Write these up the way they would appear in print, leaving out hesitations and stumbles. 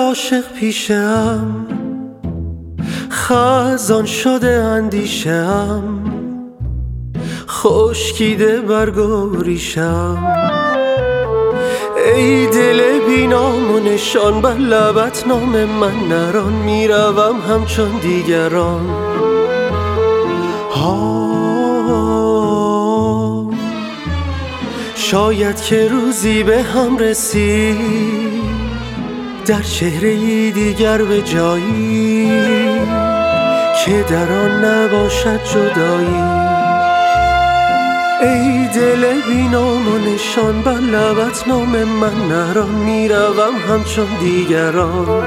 عاشق پیشم، خزان شده اندیشم، خشکیده برگ و ریشم. ای دل بی نام و نشان، بر لبت نام من نران، میروم همچون دیگران. شاید که روزی به هم رسید، در چهره دیگر به جایی که در آن نباشد جدایی. ای دل بی نام و نشان، بر لبت نام من نران، میروم همچون دیگران.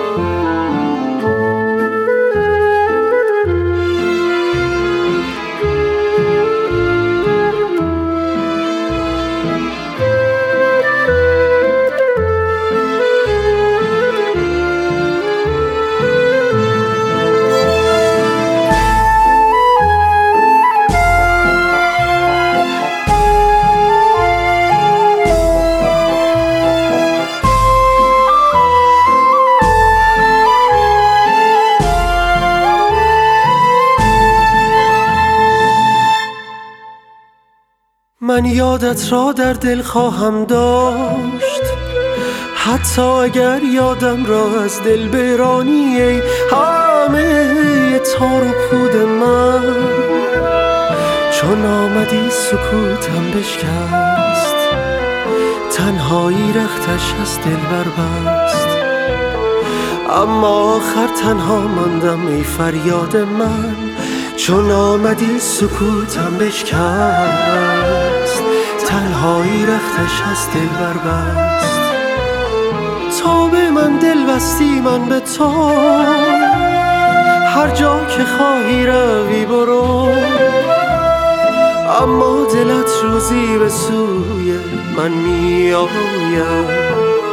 من یادت را در دل خواهم داشت، حتی اگر یادم را از دل برانی. ای همه تار و پود من، چون آمدی سکوتم بشکست، تنهایی رختش از دل بربست. اما آخر تنها ماندم ای فریاد من، چون آمدی سکوتم بشکست، تنهایی رختش از دل بربست. تا به من دل بستی من به تو، هر جا که خواهی روی برو، اما دلت روزی به سوی من می آید.